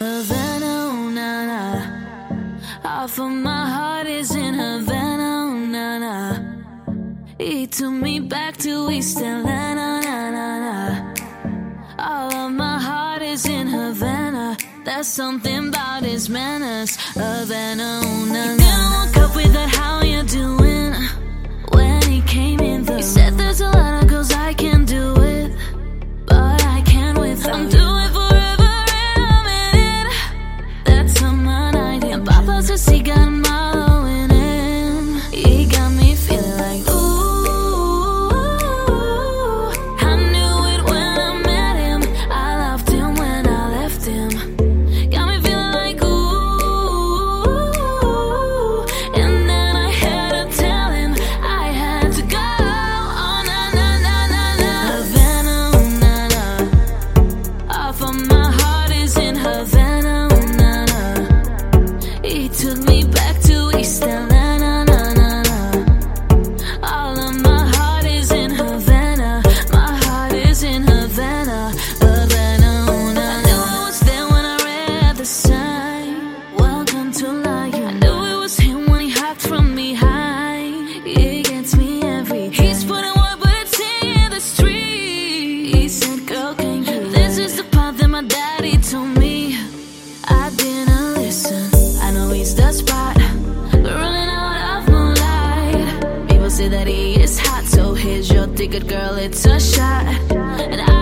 Havana, oh, na na. Half of my heart is in Havana, oh, na na. He took me back to East Atlanta, na na na. All of my heart is in Havana. There's something about his manners. Havana, oh, na na. He didn't walk up with that, how you doing? When he came in the room, he said there's a lot of girls I can do it, but I can't with her. I'm doing forever and I'm in it. That's someone I did. And Papa says he got him all in him. He got me feeling like ooh. I knew it when I met him. I loved him when I left him. Got me feeling like ooh. And then I had to tell him I had to go. Oh na na na na na. Havana, oh, na na. Half of my heart is in Havana, oh, na na. He took me back to East Atlanta, na na na. All of my heart is in Havana. My heart is in Havana, Havana, oh, na na. I knew it was there when I read the sign. Welcome to life. I knew it was him when he hopped from behind. He gets me every time. He's putting work, but it's in the street. He said, girl, can you? This is the part that my daddy told me. I didn't listen. I know he's the spot. We're running out of moonlight. People say that he is hot, so here's your ticket, girl, it's a shot. And I